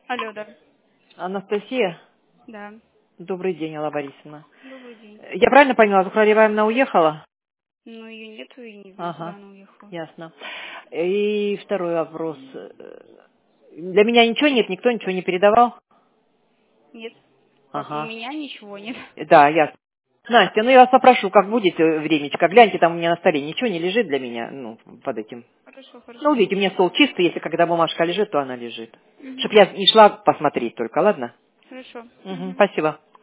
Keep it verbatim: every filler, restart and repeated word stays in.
Алло, да. Анастасия, Да. добрый день, Алла Борисовна. Добрый день. Я правильно поняла, Зухра Ивановна уехала? Ну, ее нету, и не знаю, куда Ага, она уехала. ясно. И второй вопрос. Для меня ничего нет, никто ничего не передавал? Нет. Как у Ага, меня ничего нет. да, ясно. Настя, ну я вас попрошу, как будет э, времечко, гляньте, там у меня на столе ничего не лежит для меня, ну, под этим. Хорошо, Ну, хорошо. видите, у меня стол чистый, если когда бумажка лежит, то она лежит. Чтоб Угу. я не шла посмотреть только, ладно? Хорошо. Угу, Угу. спасибо.